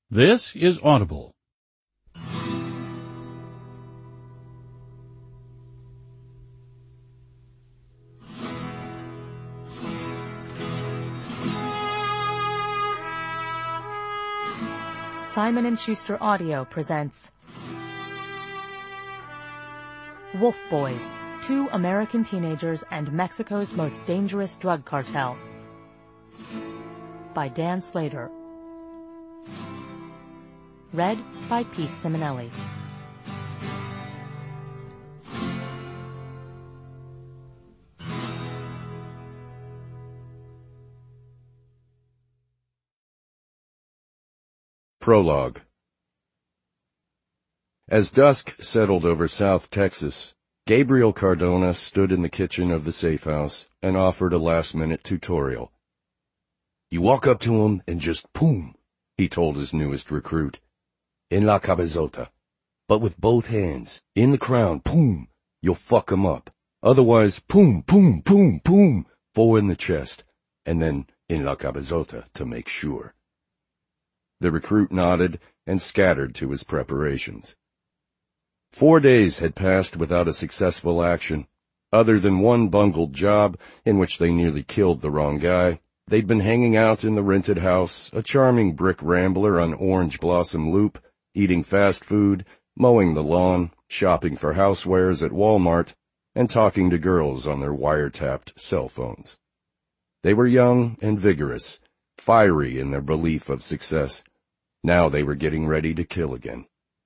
This is Audible. Simon & Schuster Audio presents Wolf Boys, Two American Teenagers and Mexico's Most Dangerous Drug Cartel by Dan Slater. Read by Pete Simonelli. Prologue. As dusk settled over South Texas, Gabriel Cardona stood in the kitchen of the safe house and offered a last-minute tutorial. "You walk up to him and just boom," he told his newest recruit. "En la cabezota. But with both hands, in the crown, boom, you'll fuck him up. Otherwise, boom, boom, boom, boom, 4 in the chest, and then en la cabezota to make sure." The recruit nodded and scattered to his preparations. 4 days had passed without a successful action. Other than one bungled job in which they nearly killed the wrong guy, they'd been hanging out in the rented house, a charming brick rambler on Orange Blossom Loop, eating fast food, mowing the lawn, shopping for housewares at Walmart, and talking to girls on their wiretapped cell phones. They were young and vigorous, fiery in their belief of success. Now they were getting ready to kill again.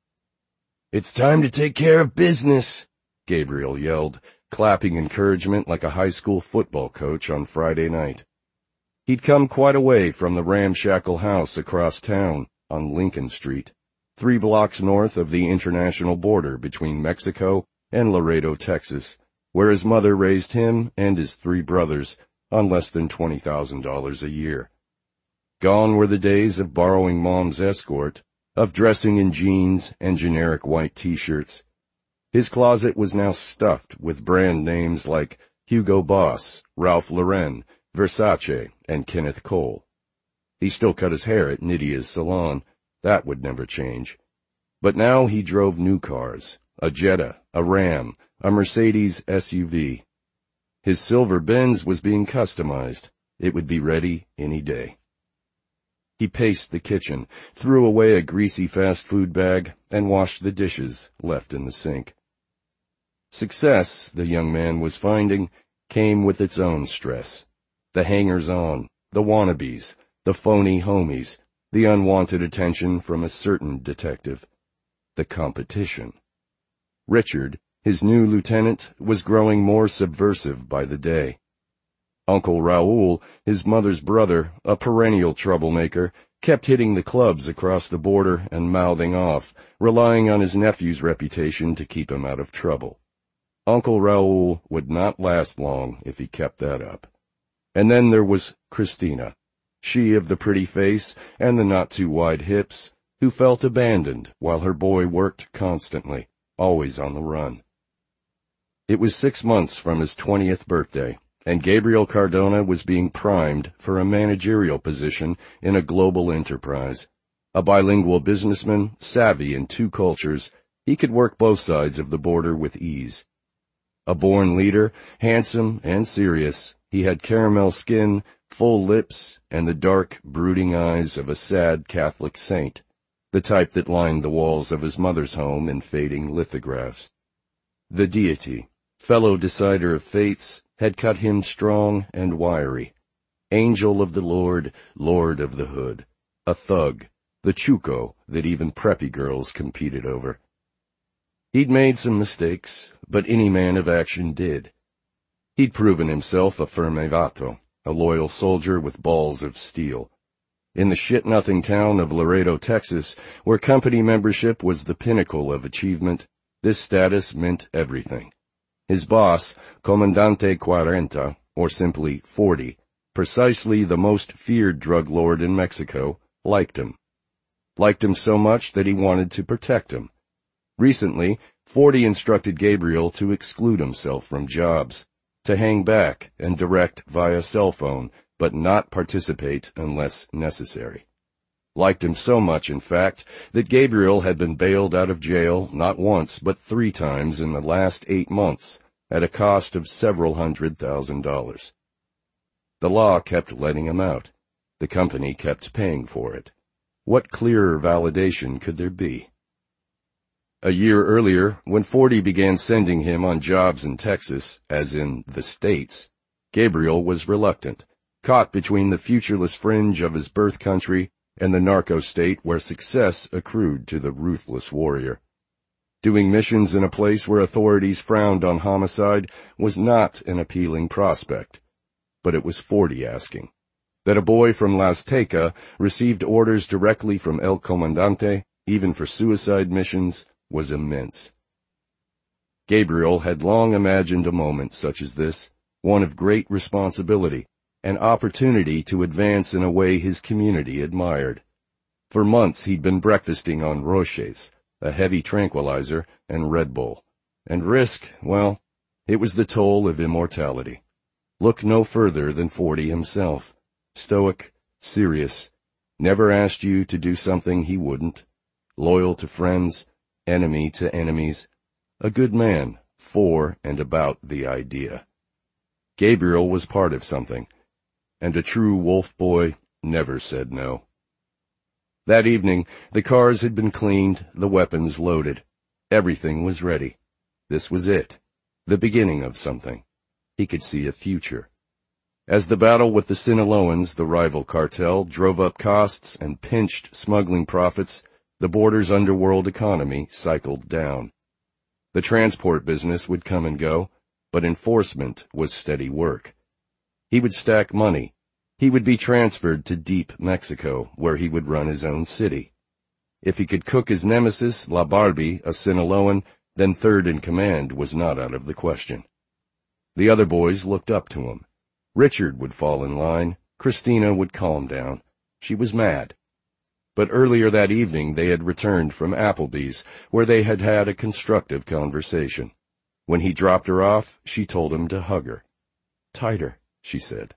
"It's time to take care of business," Gabriel yelled, clapping encouragement like a high school football coach on Friday night. He'd come quite a way from the ramshackle house across town on Lincoln Street, 3 blocks north of the international border between Mexico and Laredo, Texas, where his mother raised him and his 3 brothers on less than $20,000 a year. Gone were the days of borrowing Mom's escort, of dressing in jeans and generic white T-shirts. His closet was now stuffed with brand names like Hugo Boss, Ralph Lauren, Versace, and Kenneth Cole. He still cut his hair at Nydia's salon. That would never change. But now he drove new cars, a Jetta, a Ram, a Mercedes SUV. His silver Benz was being customized. It would be ready any day. He paced the kitchen, threw away a greasy fast food bag, and washed the dishes left in the sink. Success, the young man was finding, came with its own stress. The hangers-on, the wannabes, the phony homies, the unwanted attention from a certain detective. The competition. Richard, his new lieutenant, was growing more subversive by the day. Uncle Raul, his mother's brother, a perennial troublemaker, kept hitting the clubs across the border and mouthing off, relying on his nephew's reputation to keep him out of trouble. Uncle Raul would not last long if he kept that up. And then there was Christina, she of the pretty face and the not-too-wide hips, who felt abandoned while her boy worked constantly, always on the run. It was 6 months from his 20th birthday, and Gabriel Cardona was being primed for a managerial position in a global enterprise. A bilingual businessman, savvy in 2 cultures, he could work both sides of the border with ease. A born leader, handsome and serious, he had caramel skin, full lips, and the dark, brooding eyes of a sad Catholic saint, the type that lined the walls of his mother's home in fading lithographs. The deity, fellow decider of fates, had cut him strong and wiry. Angel of the Lord, Lord of the Hood. A thug, the chuco that even preppy girls competed over. He'd made some mistakes, but any man of action did. He'd proven himself a firme vato, a loyal soldier with balls of steel. In the shit-nothing town of Laredo, Texas, where company membership was the pinnacle of achievement, this status meant everything. His boss, Comandante 40, or simply 40, precisely the most feared drug lord in Mexico, liked him. Liked him so much that he wanted to protect him. Recently, 40 instructed Gabriel to exclude himself from jobs, to hang back and direct via cell phone, but not participate unless necessary. Liked him so much, in fact, that Gabriel had been bailed out of jail not once but 3 times in the last 8 months, at a cost of several $100,000. The law kept letting him out. The company kept paying for it. What clearer validation could there be? A year earlier, when Forty began sending him on jobs in Texas, as in the States, Gabriel was reluctant, caught between the futureless fringe of his birth country and the narco-state where success accrued to the ruthless warrior. Doing missions in a place where authorities frowned on homicide was not an appealing prospect. But it was Forty asking. That a boy from La Azteca received orders directly from El Comandante, even for suicide missions, was immense. Gabriel had long imagined a moment such as this, one of great responsibility, an opportunity to advance in a way his community admired. For months he'd been breakfasting on Roches, a heavy tranquilizer, and Red Bull. And risk, well, it was the toll of immortality. Look no further than Forty himself. Stoic, serious, never asked you to do something he wouldn't, loyal to friends, enemy to enemies, a good man for and about the idea. Gabriel was part of something, and a true wolf boy never said no. That evening, the cars had been cleaned, the weapons loaded. Everything was ready. This was it, the beginning of something. He could see a future. As the battle with the Sinaloans, the rival cartel, drove up costs and pinched smuggling profits, the border's underworld economy cycled down. The transport business would come and go, but enforcement was steady work. He would stack money. He would be transferred to deep Mexico, where he would run his own city. If he could cook his nemesis, La Barbie, a Sinaloan, then third in command was not out of the question. The other boys looked up to him. Richard would fall in line. Christina would calm down. She was mad. But earlier that evening they had returned from Applebee's, where they had had a constructive conversation. When he dropped her off, she told him to hug her. "Tighter," she said.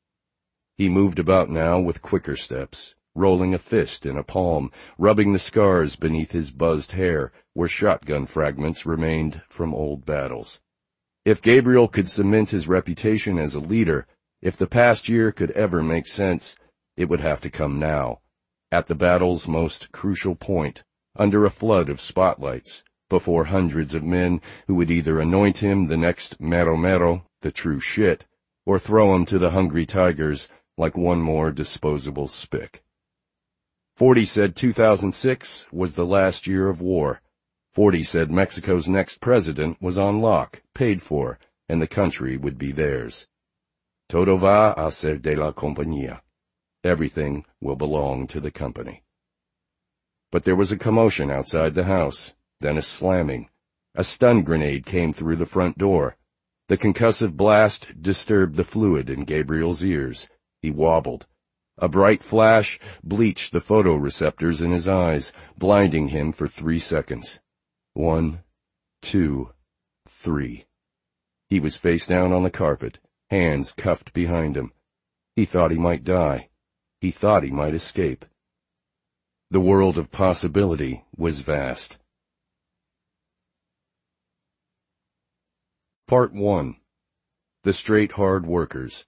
He moved about now with quicker steps, rolling a fist in a palm, rubbing the scars beneath his buzzed hair where shotgun fragments remained from old battles. If Gabriel could cement his reputation as a leader, if the past year could ever make sense, it would have to come now, at the battle's most crucial point, under a flood of spotlights, before hundreds of men who would either anoint him the next mero mero, the true shit, or throw him to the hungry tigers like one more disposable spick. Forty said 2006 was the last year of war. Forty said Mexico's next president was on lock, paid for, and the country would be theirs. Todo va a ser de la compañía. Everything will belong to the company. But there was a commotion outside the house, then a slamming. A stun grenade came through the front door. The concussive blast disturbed the fluid in Gabriel's ears. He wobbled. A bright flash bleached the photoreceptors in his eyes, blinding him for 3 seconds. 1, 2, 3. He was face down on the carpet, hands cuffed behind him. He thought he might die. He thought he might escape. The world of possibility was vast. Part 1. The Straight Hard Workers.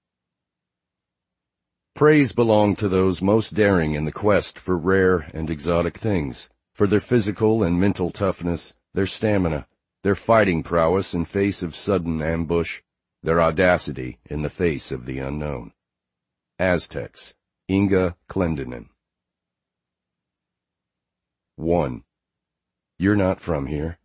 Praise belonged to those most daring in the quest for rare and exotic things, for their physical and mental toughness, their stamina, their fighting prowess in face of sudden ambush, their audacity in the face of the unknown. Aztecs, Inga Clendenin. 1. You're not from here.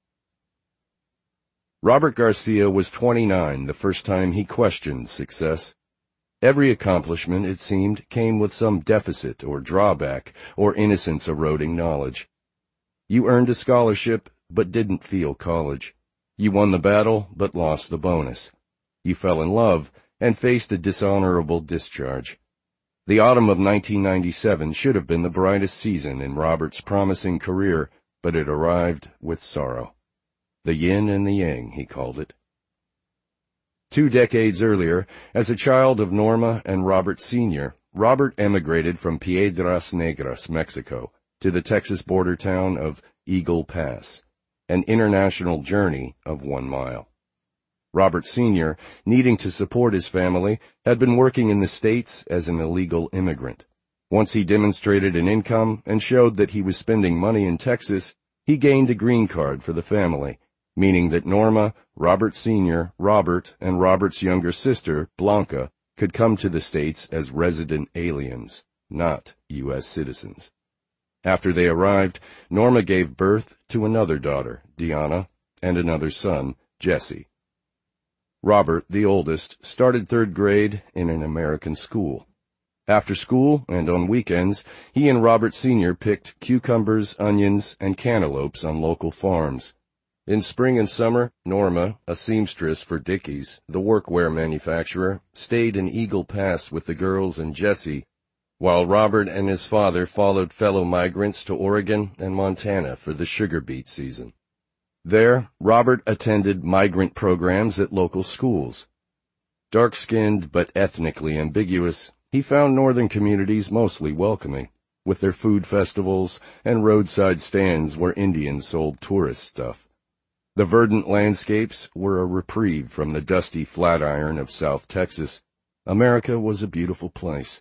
Robert Garcia was 29 the first time he questioned success. Every accomplishment, it seemed, came with some deficit or drawback or innocence-eroding knowledge. You earned a scholarship, but didn't feel college. You won the battle, but lost the bonus. You fell in love and faced a dishonorable discharge. The autumn of 1997 should have been the brightest season in Robert's promising career, but it arrived with sorrow. The yin and the yang, he called it. 2 decades earlier, as a child of Norma and Robert Sr., Robert emigrated from Piedras Negras, Mexico, to the Texas border town of Eagle Pass, an international journey of 1 mile. Robert Sr., needing to support his family, had been working in the States as an illegal immigrant. Once he demonstrated an income and showed that he was spending money in Texas, he gained a green card for the family, meaning that Norma, Robert Sr., Robert, and Robert's younger sister, Blanca, could come to the States as resident aliens, not U.S. citizens. After they arrived, Norma gave birth to another daughter, Diana, and another son, Jesse. Robert, the oldest, started 3rd grade in an American school. After school and on weekends, he and Robert Sr. picked cucumbers, onions, and cantaloupes on local farms. In spring and summer, Norma, a seamstress for Dickies, the workwear manufacturer, stayed in Eagle Pass with the girls and Jesse, while Robert and his father followed fellow migrants to Oregon and Montana for the sugar beet season. There, Robert attended migrant programs at local schools. Dark-skinned but ethnically ambiguous, he found northern communities mostly welcoming, with their food festivals and roadside stands where Indians sold tourist stuff. The verdant landscapes were a reprieve from the dusty flatiron of South Texas. America was a beautiful place.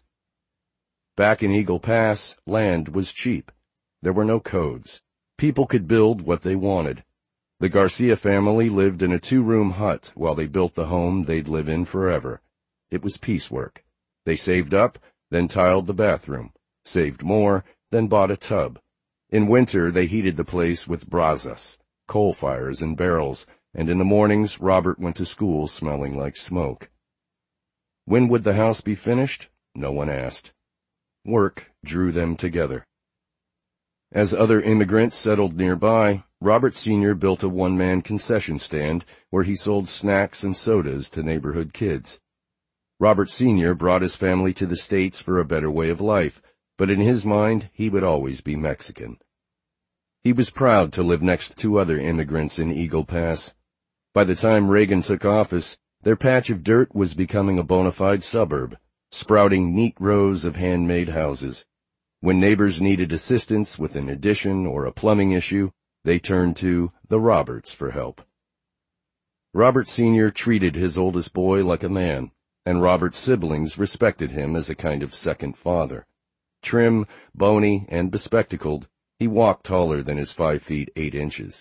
Back in Eagle Pass, land was cheap. There were no codes. People could build what they wanted. The Garcia family lived in a 2-room hut while they built the home they'd live in forever. It was piecework. They saved up, then tiled the bathroom, saved more, then bought a tub. In winter, they heated the place with brasas, coal fires and barrels, and in the mornings, Robert went to school smelling like smoke. When would the house be finished? No one asked. Work drew them together. As other immigrants settled nearby, Robert Sr. built a 1-man concession stand where he sold snacks and sodas to neighborhood kids. Robert Sr. brought his family to the States for a better way of life, but in his mind, he would always be Mexican. He was proud to live next to other immigrants in Eagle Pass. By the time Reagan took office, their patch of dirt was becoming a bona fide suburb, sprouting neat rows of handmade houses. When neighbors needed assistance with an addition or a plumbing issue, they turned to the Roberts for help. Robert Sr. treated his oldest boy like a man, and Robert's siblings respected him as a kind of second father. Trim, bony, and bespectacled, he walked taller than his 5 feet 8 inches.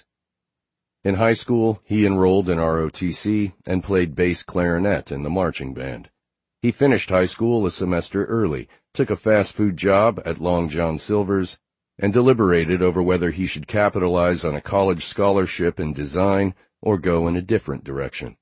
In high school, he enrolled in ROTC and played bass clarinet in the marching band. He finished high school a semester early, took a fast food job at Long John Silver's, and deliberated over whether he should capitalize on a college scholarship in design or go in a different direction.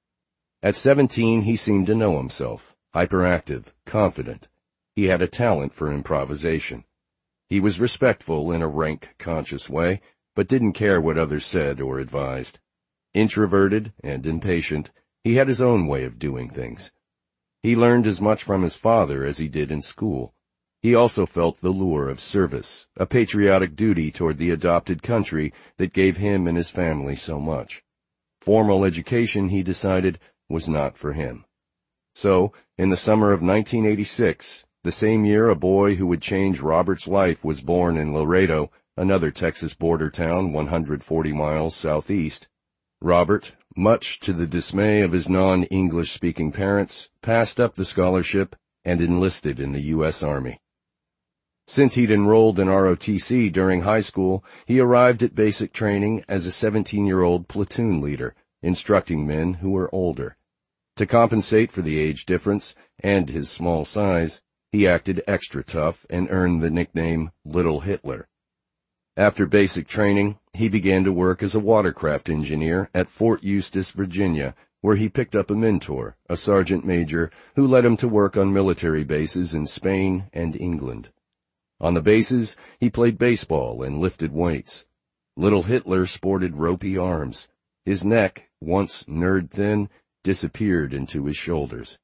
At 17, he seemed to know himself, hyperactive, confident. He had a talent for improvisation. He was respectful in a rank, conscious way, but didn't care what others said or advised. Introverted and impatient, he had his own way of doing things. He learned as much from his father as he did in school. He also felt the lure of service, a patriotic duty toward the adopted country that gave him and his family so much. Formal education, he decided, was not for him. So, in the summer of 1986, the same year a boy who would change Robert's life was born in Laredo, another Texas border town 140 miles southeast. Robert, much to the dismay of his non-English-speaking parents, passed up the scholarship and enlisted in the U.S. Army. Since he'd enrolled in ROTC during high school, he arrived at basic training as a 17-year-old platoon leader, instructing men who were older. To compensate for the age difference and his small size, he acted extra tough and earned the nickname Little Hitler. After basic training, he began to work as a watercraft engineer at Fort Eustis, Virginia, where he picked up a mentor, a sergeant major, who led him to work on military bases in Spain and England. On the bases, he played baseball and lifted weights. Little Hitler sported ropey arms. His neck, once nerd-thin, disappeared into his shoulders.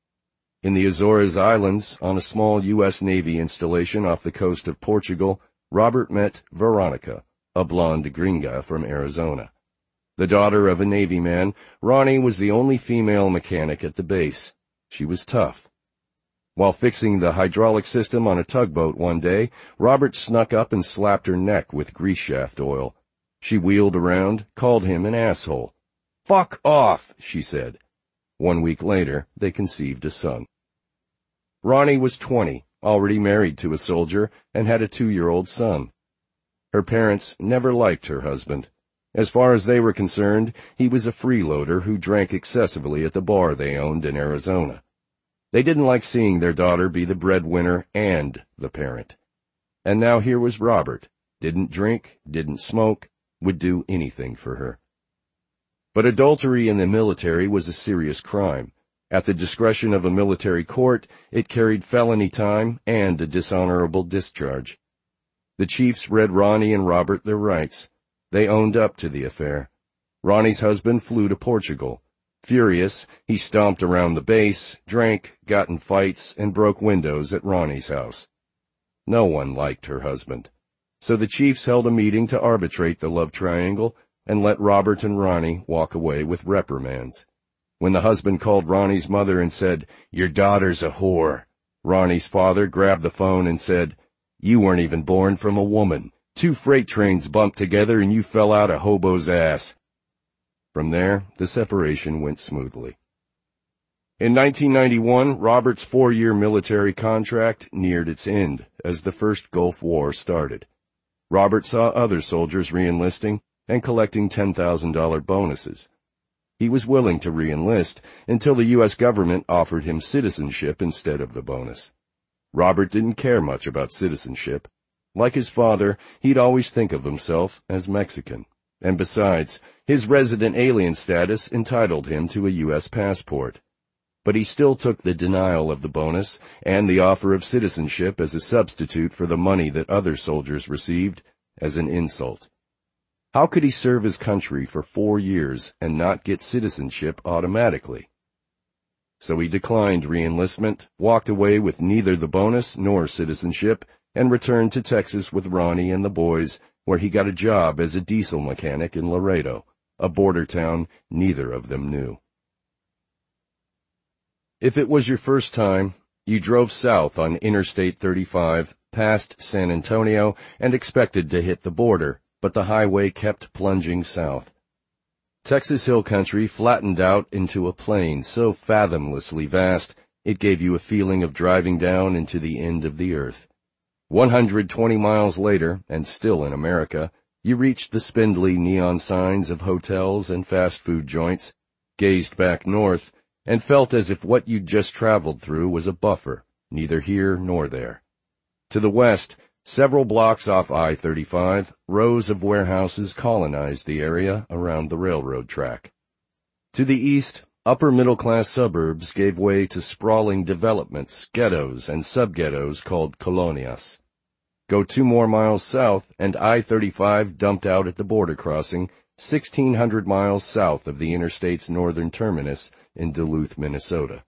In the Azores Islands, on a small U.S. Navy installation off the coast of Portugal, Robert met Veronica, a blonde gringa from Arizona. The daughter of a Navy man, Ronnie was the only female mechanic at the base. She was tough. While fixing the hydraulic system on a tugboat one day, Robert snuck up and slapped her neck with grease shaft oil. She wheeled around, called him an asshole. "Fuck off," she said. 1 week later, they conceived a son. Ronnie was 20, already married to a soldier, and had a 2-year-old son. Her parents never liked her husband. As far as they were concerned, he was a freeloader who drank excessively at the bar they owned in Arizona. They didn't like seeing their daughter be the breadwinner and the parent. And now here was Robert. Didn't drink, didn't smoke, would do anything for her. But adultery in the military was a serious crime. At the discretion of a military court, it carried felony time and a dishonorable discharge. The chiefs read Ronnie and Robert their rights. They owned up to the affair. Ronnie's husband flew to Portugal. Furious, he stomped around the base, drank, got in fights, and broke windows at Ronnie's house. No one liked her husband. So the chiefs held a meeting to arbitrate the love triangle and let Robert and Ronnie walk away with reprimands. When the husband called Ronnie's mother and said, "Your daughter's a whore," Ronnie's father grabbed the phone and said, "You weren't even born from a woman. 2 freight trains bumped together and you fell out a hobo's ass." From there, the separation went smoothly. In 1991, Robert's 4-year military contract neared its end as the first Gulf War started. Robert saw other soldiers re-enlisting and collecting $10,000 bonuses. He was willing to re-enlist until the U.S. government offered him citizenship instead of the bonus. Robert didn't care much about citizenship. Like his father, he'd always think of himself as Mexican. And besides, his resident alien status entitled him to a U.S. passport. But he still took the denial of the bonus and the offer of citizenship as a substitute for the money that other soldiers received as an insult. How could he serve his country for 4 years and not get citizenship automatically? So he declined re-enlistment, walked away with neither the bonus nor citizenship, and returned to Texas with Ronnie and the boys, where he got a job as a diesel mechanic in Laredo, a border town neither of them knew. If it was your first time, you drove south on Interstate 35, past San Antonio, and expected to hit the border, but the highway kept plunging south. Texas Hill Country flattened out into a plain so fathomlessly vast, it gave you a feeling of driving down into the end of the earth. 120 miles later, and still in America, you reached the spindly neon signs of hotels and fast food joints, gazed back north, and felt as if what you'd just traveled through was a buffer, neither here nor there. To the west, several blocks off I-35, rows of warehouses colonized the area around the railroad track. To the east, upper-middle-class suburbs gave way to sprawling developments, ghettos, and sub-ghettos called colonias. Go 2 more miles south, and I-35 dumped out at the border crossing, 1,600 miles south of the interstate's northern terminus in Duluth, Minnesota.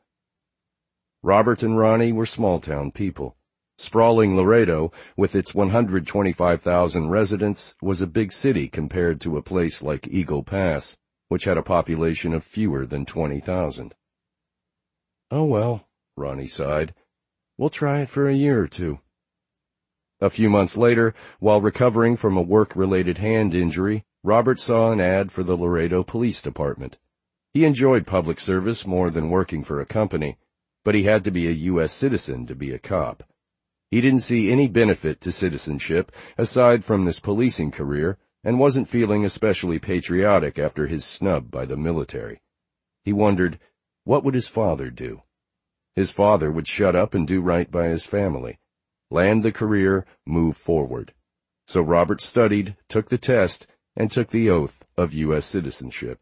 Robert and Ronnie were small-town people. Sprawling Laredo, with its 125,000 residents, was a big city compared to a place like Eagle Pass, which had a population of fewer than 20,000. "Oh well," Ronnie sighed. "We'll try it for a year or 2. A few months later, while recovering from a work-related hand injury, Robert saw an ad for the Laredo Police Department. He enjoyed public service more than working for a company, but he had to be a U.S. citizen to be a cop. He didn't see any benefit to citizenship aside from this policing career and wasn't feeling especially patriotic after his snub by the military. He wondered, what would his father do? His father would shut up and do right by his family. Land the career, move forward. So Robert studied, took the test, and took the oath of U.S. citizenship.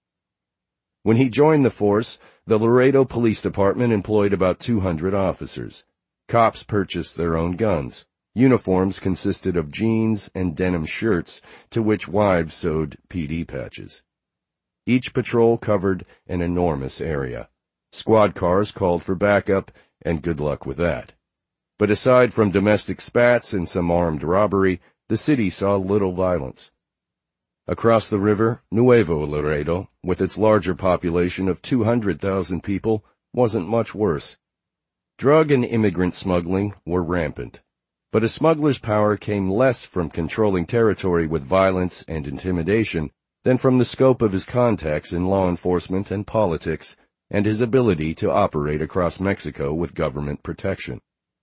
When he joined the force, the Laredo Police Department employed about 200 officers. Cops purchased their own guns. Uniforms consisted of jeans and denim shirts, to which wives sewed PD patches. Each patrol covered an enormous area. Squad cars called for backup, and good luck with that. But aside from domestic spats and some armed robbery, the city saw little violence. Across the river, Nuevo Laredo, with its larger population of 200,000 people, wasn't much worse. Drug and immigrant smuggling were rampant, but a smuggler's power came less from controlling territory with violence and intimidation than from the scope of his contacts in law enforcement and politics and his ability to operate across Mexico with government protection.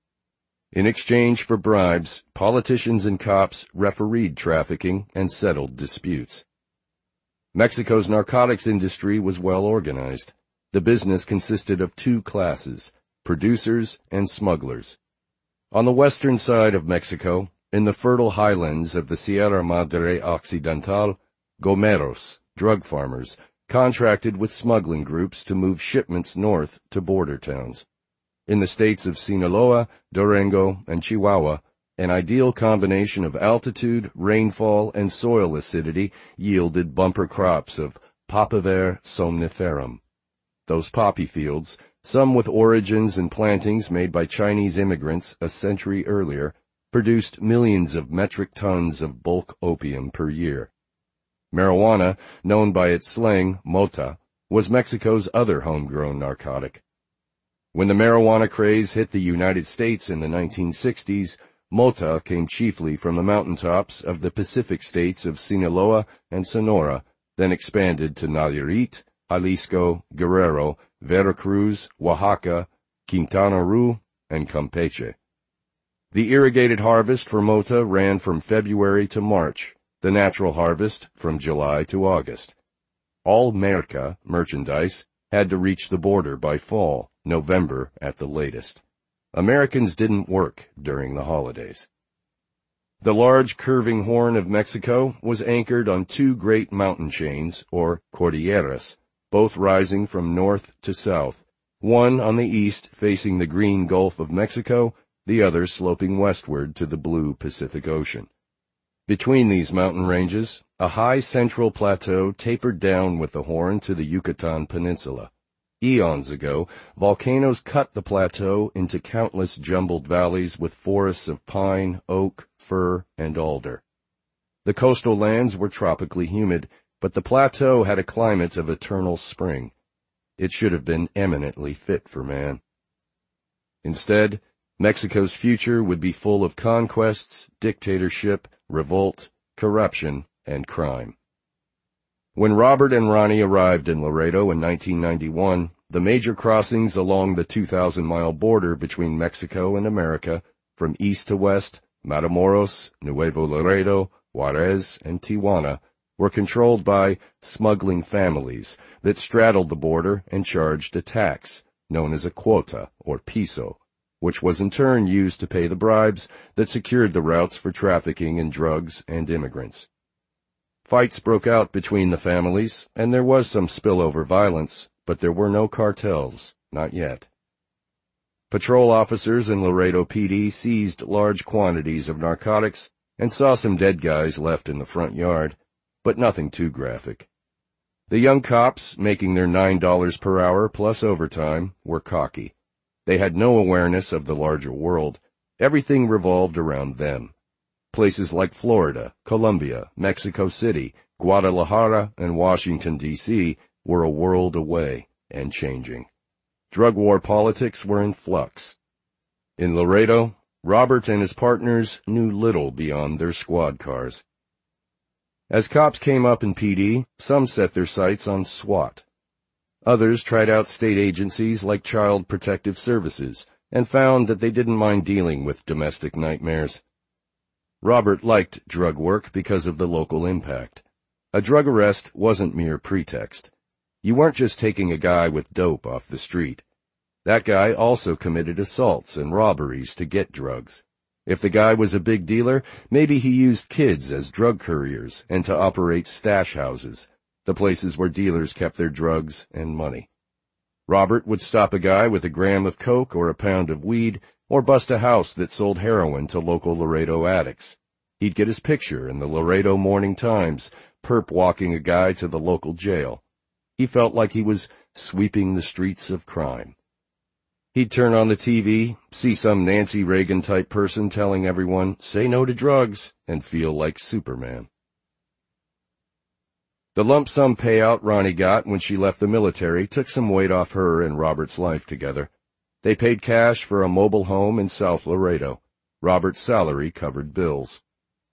In exchange for bribes, politicians and cops refereed trafficking and settled disputes. Mexico's narcotics industry was well organized. The business consisted of two classes, producers and smugglers. On the western side of Mexico, in the fertile highlands of the Sierra Madre Occidental, gomeros, drug farmers, contracted with smuggling groups to move shipments north to border towns. In the states of Sinaloa, Durango, and Chihuahua, an ideal combination of altitude, rainfall, and soil acidity yielded bumper crops of Papaver somniferum. Those poppy fields, some with origins and plantings made by Chinese immigrants a century earlier, produced millions of metric tons of bulk opium per year. Marijuana, known by its slang mota, was Mexico's other homegrown narcotic. When the marijuana craze hit the United States in the 1960s, mota came chiefly from the mountaintops of the Pacific states of Sinaloa and Sonora, then expanded to Nayarit, Jalisco, Guerrero, Veracruz, Oaxaca, Quintana Roo, and Campeche. The irrigated harvest for mota ran from February to March, the natural harvest from July to August. All merca, merchandise, had to reach the border by fall, November at the latest. Americans didn't work during the holidays. The large curving horn of Mexico was anchored on two great mountain chains, or cordilleras, both rising from north to south, one on the east facing the green Gulf of Mexico, the other sloping westward to the blue Pacific Ocean. Between these mountain ranges, a high central plateau tapered down with the horn to the Yucatan Peninsula. Eons ago, volcanoes cut the plateau into countless jumbled valleys with forests of pine, oak, fir, and alder. The coastal lands were tropically humid, but the plateau had a climate of eternal spring. It should have been eminently fit for man. Instead, Mexico's future would be full of conquests, dictatorship, revolt, corruption, and crime. When Robert and Ronnie arrived in Laredo in 1991, the major crossings along the 2,000-mile border between Mexico and America, from east to west, Matamoros, Nuevo Laredo, Juarez, and Tijuana, were controlled by smuggling families that straddled the border and charged a tax, known as a quota, or piso, which was in turn used to pay the bribes that secured the routes for trafficking in drugs and immigrants. Fights broke out between the families, and there was some spillover violence, but there were no cartels, not yet. Patrol officers in Laredo PD seized large quantities of narcotics and saw some dead guys left in the front yard, but nothing too graphic. The young cops, making their $9 per hour plus overtime, were cocky. They had no awareness of the larger world. Everything revolved around them. Places like Florida, Colombia, Mexico City, Guadalajara, and Washington, D.C. were a world away and changing. Drug war politics were in flux. In Laredo, Robert and his partners knew little beyond their squad cars. As cops came up in PD, some set their sights on SWAT. Others tried out state agencies like Child Protective Services and found that they didn't mind dealing with domestic nightmares. Robert liked drug work because of the local impact. A drug arrest wasn't mere pretext. You weren't just taking a guy with dope off the street. That guy also committed assaults and robberies to get drugs. If the guy was a big dealer, maybe he used kids as drug couriers and to operate stash houses, the places where dealers kept their drugs and money. Robert would stop a guy with a gram of coke or a pound of weed, or bust a house that sold heroin to local Laredo addicts. He'd get his picture in the Laredo Morning Times, perp walking a guy to the local jail. He felt like he was sweeping the streets of crime. He'd turn on the TV, see some Nancy Reagan-type person telling everyone, "Say no to drugs," and feel like Superman. The lump sum payout Ronnie got when she left the military took some weight off her and Robert's life together. They paid cash for a mobile home in South Laredo. Robert's salary covered bills.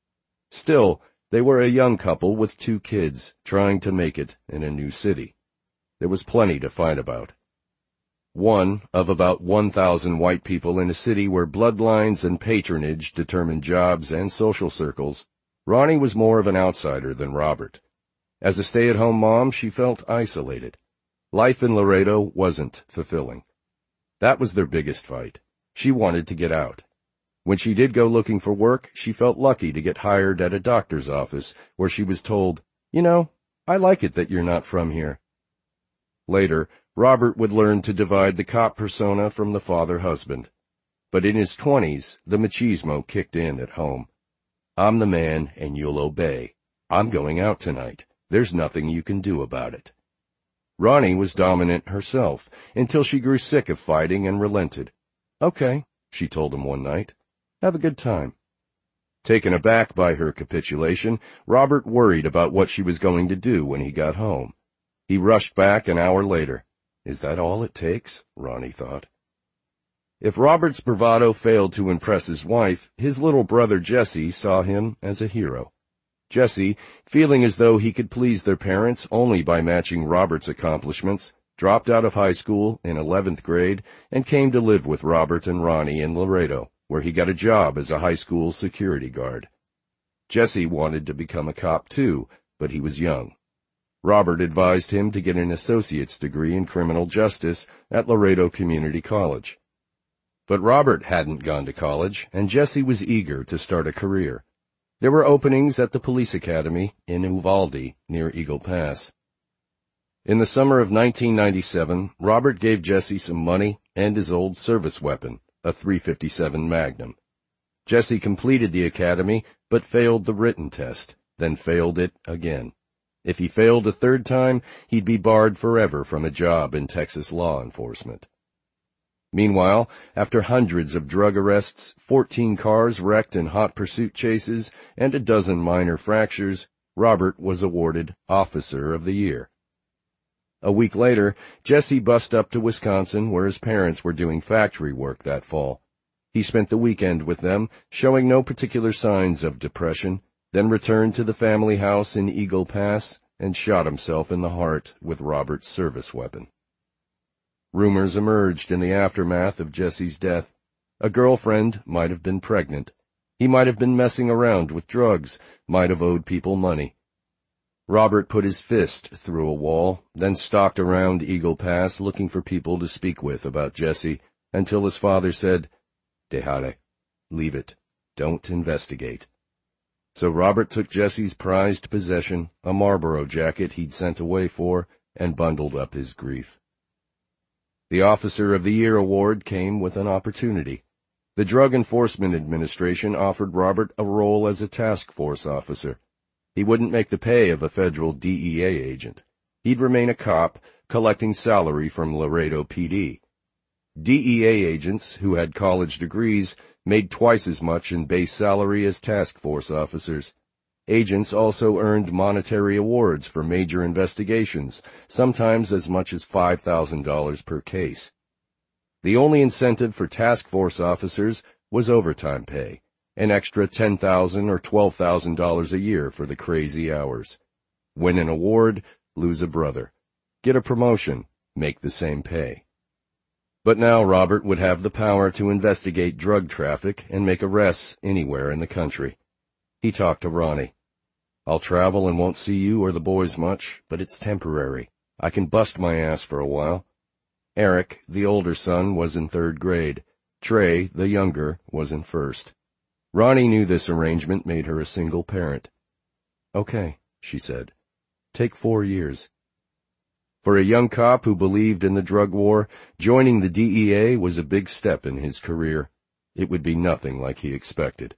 Still, they were a young couple with 2 kids, trying to make it in a new city. There was plenty to fight about. One of about 1,000 white people in a city where bloodlines and patronage determined jobs and social circles, Ronnie was more of an outsider than Robert. As a stay-at-home mom, she felt isolated. Life in Laredo wasn't fulfilling. That was their biggest fight. She wanted to get out. When she did go looking for work, she felt lucky to get hired at a doctor's office where she was told, "You know, I like it that you're not from here." Later, Robert would learn to divide the cop persona from the father-husband. But in his 20s, the machismo kicked in at home. "I'm the man and you'll obey. I'm going out tonight. There's nothing you can do about it." Ronnie was dominant herself until she grew sick of fighting and relented. "Okay," she told him one night. "Have a good time." Taken aback by her capitulation, Robert worried about what she was going to do when he got home. He rushed back an hour later. Is that all it takes? Ronnie thought. If Robert's bravado failed to impress his wife, his little brother Jesse saw him as a hero. Jesse, feeling as though he could please their parents only by matching Robert's accomplishments, dropped out of high school in 11th grade and came to live with Robert and Ronnie in Laredo, where he got a job as a high school security guard. Jesse wanted to become a cop too, but he was young. Robert advised him to get an associate's degree in criminal justice at Laredo Community College. But Robert hadn't gone to college, and Jesse was eager to start a career. There were openings at the police academy in Uvalde, near Eagle Pass. In the summer of 1997, Robert gave Jesse some money and his old service weapon, a .357 Magnum. Jesse completed the academy, but failed the written test, then failed it again. If he failed a third time, he'd be barred forever from a job in Texas law enforcement. Meanwhile, after hundreds of drug arrests, 14 cars wrecked in hot pursuit chases, and a dozen minor fractures, Robert was awarded Officer of the Year. A week later, Jesse bussed up to Wisconsin, where his parents were doing factory work that fall. He spent the weekend with them, showing no particular signs of depression, then returned to the family house in Eagle Pass and shot himself in the heart with Robert's service weapon. Rumors emerged in the aftermath of Jesse's death. A girlfriend might have been pregnant. He might have been messing around with drugs, might have owed people money. Robert put his fist through a wall, then stalked around Eagle Pass looking for people to speak with about Jesse, until his father said, "Dejale, leave it, don't investigate." So Robert took Jesse's prized possession, a Marlboro jacket he'd sent away for, and bundled up his grief. The Officer of the Year award came with an opportunity. The Drug Enforcement Administration offered Robert a role as a task force officer. He wouldn't make the pay of a federal DEA agent. He'd remain a cop, collecting salary from Laredo PD. DEA agents, who had college degrees, made twice as much in base salary as task force officers. Agents also earned monetary awards for major investigations, sometimes as much as $5,000 per case. The only incentive for task force officers was overtime pay, an extra $10,000 or $12,000 a year for the crazy hours. Win an award, lose a brother. Get a promotion, make the same pay. But now Robert would have the power to investigate drug traffic and make arrests anywhere in the country. He talked to Ronnie. "I'll travel and won't see you or the boys much, but it's temporary. I can bust my ass for a while." Eric, the older son, was in 3rd grade. Trey, the younger, was in 1st. Ronnie knew this arrangement made her a single parent. "Okay," she said. "Take 4 years." For a young cop who believed in the drug war, joining the DEA was a big step in his career. It would be nothing like he expected.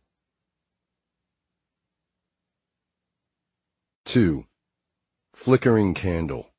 2. Flickering Candle.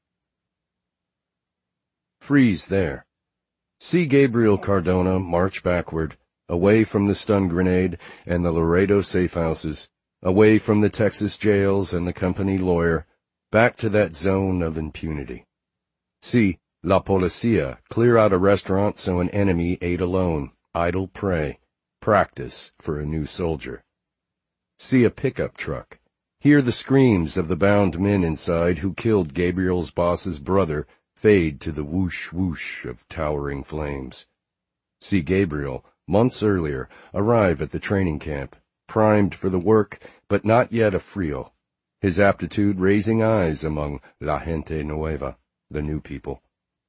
Freeze there. See Gabriel Cardona march backward, away from the stun grenade and the Laredo safe houses, away from the Texas jails and the company lawyer, back to that zone of impunity. See, La Policia, clear out a restaurant so an enemy ate alone. Idle prey. Practice for a new soldier. See a pickup truck. Hear the screams of the bound men inside who killed Gabriel's boss's brother fade to the whoosh whoosh of towering flames. See Gabriel, months earlier, arrive at the training camp, primed for the work, but not yet a frio. His aptitude raising eyes among la gente nueva, the new people.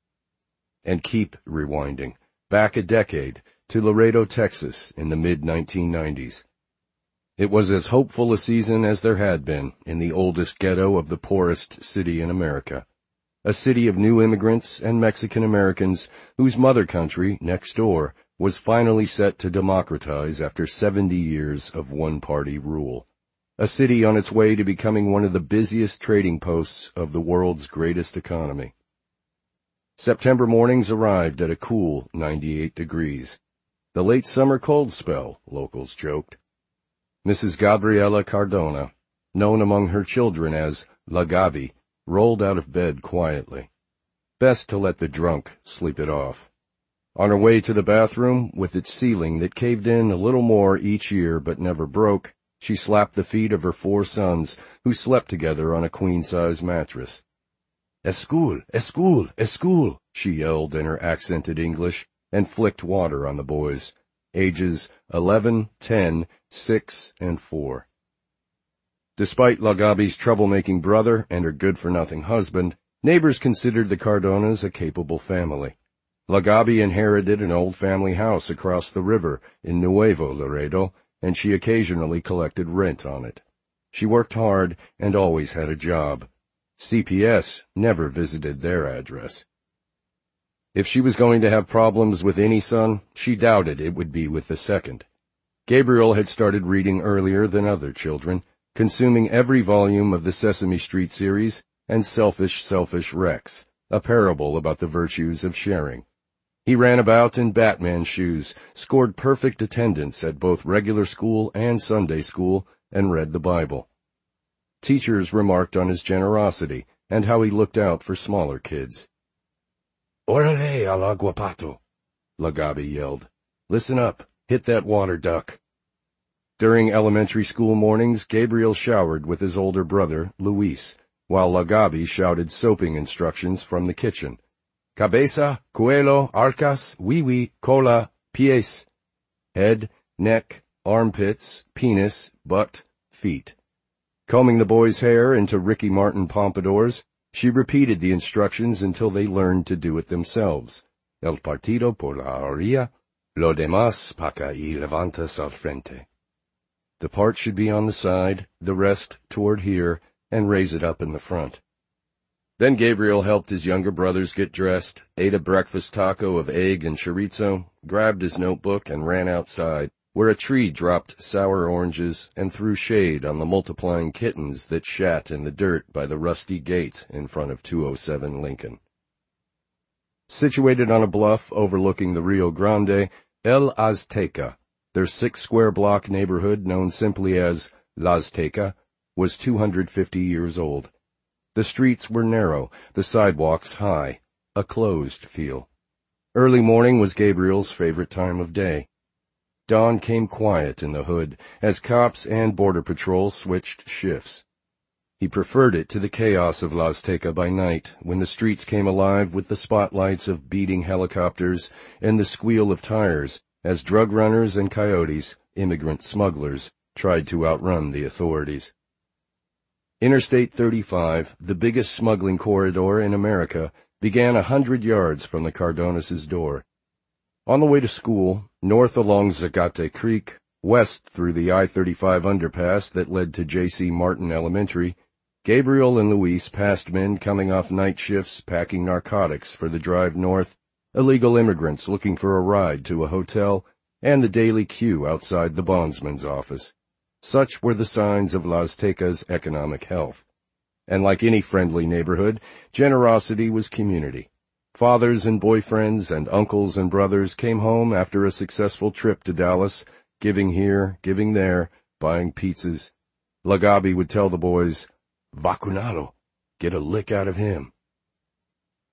And keep rewinding, back a decade, to Laredo, Texas, in the mid-1990s. It was as hopeful a season as there had been in the oldest ghetto of the poorest city in America. A city of new immigrants and Mexican Americans whose mother country, next door, was finally set to democratize after 70 years of one-party rule. A city on its way to becoming one of the busiest trading posts of the world's greatest economy. September mornings arrived at a cool 98 degrees. The late summer cold spell, locals joked. Mrs. Gabriela Cardona, known among her children as La Gabi, rolled out of bed quietly. Best to let the drunk sleep it off. On her way to the bathroom, with its ceiling that caved in a little more each year but never broke, she slapped the feet of her 4 sons, who slept together on a queen-size mattress. "Escool, escool, escool," she yelled in her accented English, and flicked water on the boys, ages 11, 10, 6, and 4. Despite La Gabi's troublemaking brother and her good-for-nothing husband, neighbors considered the Cardonas a capable family. La Gabi inherited an old family house across the river in Nuevo Laredo, and she occasionally collected rent on it. She worked hard and always had a job. CPS never visited their address. If she was going to have problems with any son, she doubted it would be with the second. Gabriel had started reading earlier than other children, consuming every volume of the Sesame Street series and Selfish Rex, a parable about the virtues of sharing. He ran about in Batman shoes, scored perfect attendance at both regular school and Sunday school, and read the Bible. Teachers remarked on his generosity and how he looked out for smaller kids. "Orale al aguapato," La Gabi yelled. "Listen up, hit that water duck." During elementary school mornings, Gabriel showered with his older brother, Luis, while La Gabi shouted soaping instructions from the kitchen. Cabeza, cuello, arcas, wiwi, cola, pies. Head, neck, armpits, penis, butt, feet. Combing the boys' hair into Ricky Martin pompadours, she repeated the instructions until they learned to do it themselves. El partido por la orilla, lo demás pa que y levantas al frente. The part should be on the side, the rest toward here, and raise it up in the front. Then Gabriel helped his younger brothers get dressed, ate a breakfast taco of egg and chorizo, grabbed his notebook, and ran outside, where a tree dropped sour oranges and threw shade on the multiplying kittens that shat in the dirt by the rusty gate in front of 207 Lincoln. Situated on a bluff overlooking the Rio Grande, El Azteca, their 6-square-block neighborhood known simply as La Azteca, was 250 years old. The streets were narrow, the sidewalks high, a closed feel. Early morning was Gabriel's favorite time of day. Dawn came quiet in the hood as cops and border patrol switched shifts. He preferred it to the chaos of La Azteca by night, when the streets came alive with the spotlights of beating helicopters and the squeal of tires, as drug runners and coyotes, immigrant smugglers, tried to outrun the authorities. Interstate 35, the biggest smuggling corridor in America, began 100 yards from the Cardonas' door. On the way to school, north along Zacate Creek, west through the I-35 underpass that led to J.C. Martin Elementary, Gabriel and Luis passed men coming off night shifts packing narcotics for the drive north, illegal immigrants looking for a ride to a hotel, and the daily queue outside the bondsman's office. Such were the signs of La Azteca's economic health. And like any friendly neighborhood, generosity was community. Fathers and boyfriends and uncles and brothers came home after a successful trip to Dallas, giving here, giving there, buying pizzas. La Gabi would tell the boys, "Vacunado, get a lick out of him."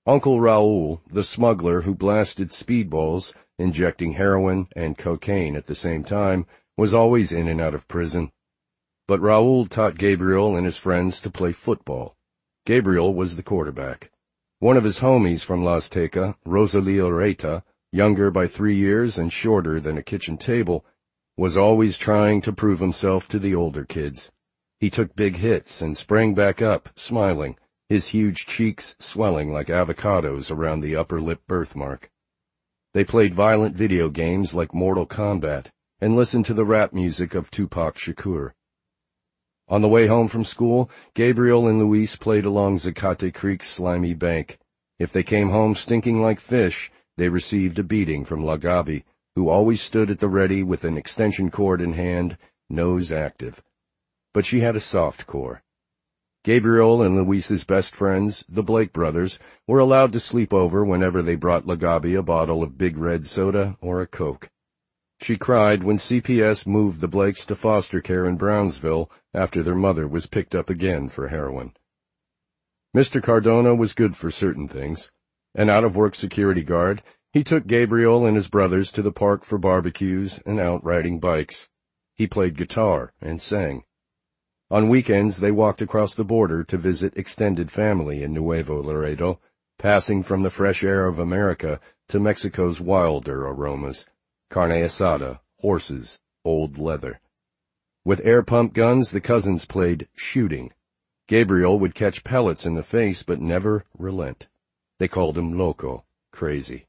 Uncle Raoul, the smuggler who blasted speedballs, injecting heroin and cocaine at the same time, was always in and out of prison. But Raoul taught Gabriel and his friends to play football. Gabriel was the quarterback. One of his homies from La Azteca, Rosalio Reta, younger by 3 years and shorter than a kitchen table, was always trying to prove himself to the older kids. He took big hits and sprang back up, smiling, his huge cheeks swelling like avocados around the upper lip birthmark. They played violent video games like Mortal Kombat and listened to the rap music of Tupac Shakur. On the way home from school, Gabriel and Luis played along Zacate Creek's slimy bank. If they came home stinking like fish, they received a beating from La Gaby, who always stood at the ready with an extension cord in hand, nose active. But she had a soft core. Gabriel and Luis's best friends, the Blake brothers, were allowed to sleep over whenever they brought La Gaby a bottle of Big Red soda or a Coke. She cried when CPS moved the Blakes to foster care in Brownsville after their mother was picked up again for heroin. Mr. Cardona was good for certain things. An out-of-work security guard, he took Gabriel and his brothers to the park for barbecues and out riding bikes. He played guitar and sang. On weekends, they walked across the border to visit extended family in Nuevo Laredo, passing from the fresh air of America to Mexico's wilder aromas. Carne asada, horses, old leather. With air pump guns, the cousins played shooting. Gabriel would catch pellets in the face but never relent. They called him loco, crazy.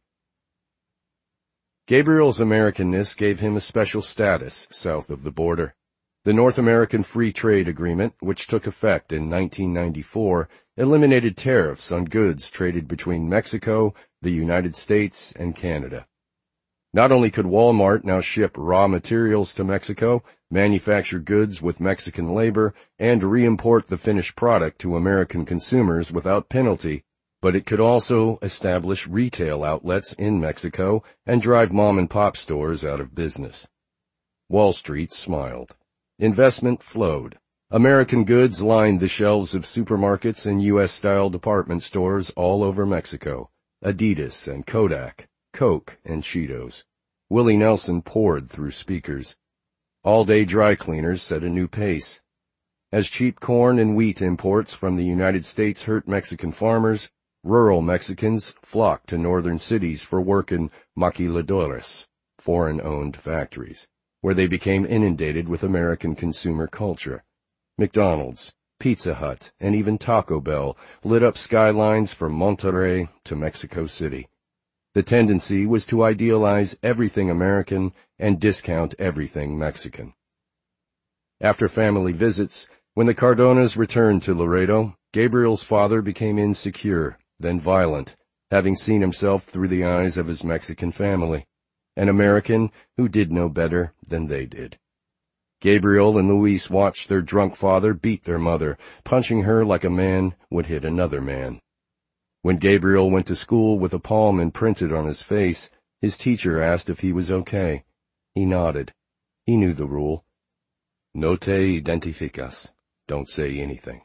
Gabriel's Americanness gave him a special status south of the border. The North American Free Trade Agreement, which took effect in 1994, eliminated tariffs on goods traded between Mexico, the United States, and Canada. Not only could Walmart now ship raw materials to Mexico, manufacture goods with Mexican labor, and re-import the finished product to American consumers without penalty, but it could also establish retail outlets in Mexico and drive mom-and-pop stores out of business. Wall Street smiled. Investment flowed. American goods lined the shelves of supermarkets and U.S.-style department stores all over Mexico. Adidas and Kodak, Coke and Cheetos. Willie Nelson poured through speakers. All-day dry cleaners set a new pace. As cheap corn and wheat imports from the United States hurt Mexican farmers, rural Mexicans flocked to northern cities for work in maquiladoras, foreign-owned factories, where they became inundated with American consumer culture. McDonald's, Pizza Hut, and even Taco Bell lit up skylines from Monterrey to Mexico City. The tendency was to idealize everything American and discount everything Mexican. After family visits, when the Cardonas returned to Laredo, Gabriel's father became insecure, then violent, having seen himself through the eyes of his Mexican family, an American who did no better than they did. Gabriel and Luis watched their drunk father beat their mother, punching her like a man would hit another man. When Gabriel went to school with a palm imprinted on his face, his teacher asked if he was okay. He nodded. He knew the rule. No te identificas. Don't say anything.